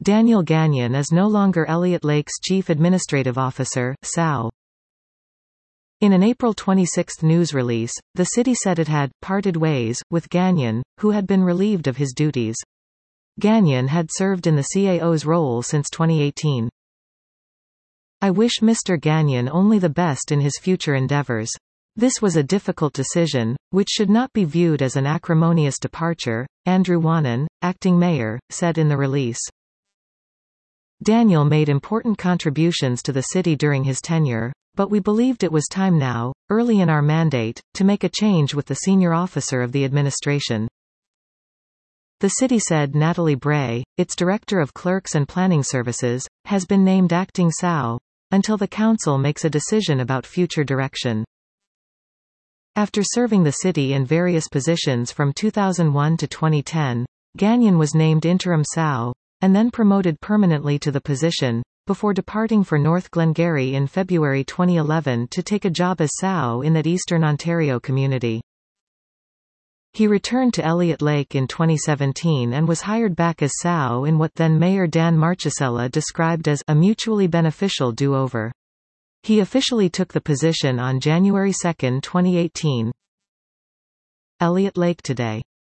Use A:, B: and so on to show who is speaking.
A: Daniel Gagnon is no longer Elliott Lake's Chief Administrative Officer, SAO. In an April 26 news release, the city said it had parted ways with Gagnon, who had been relieved of his duties. Gagnon had served in the CAO's role since 2018. I wish Mr. Gagnon only the best in his future endeavors. This was a difficult decision, which should not be viewed as an acrimonious departure, Andrew Wanan, acting mayor, said in the release. Daniel made important contributions to the city during his tenure, but we believed it was time now, early in our mandate, to make a change with the senior officer of the administration. The city said Natalie Bray, its Director of Clerks and Planning Services, has been named acting SAO, until the council makes a decision about future direction. After serving the city in various positions from 2001 to 2010, Gagnon was named interim SAO, and then promoted permanently to the position, before departing for North Glengarry in February 2011 to take a job as SAO in that Eastern Ontario community. He returned to Elliott Lake in 2017 and was hired back as SAO in what then Mayor Dan Marchesella described as a mutually beneficial do-over. He officially took the position on January 2, 2018. Elliott Lake Today.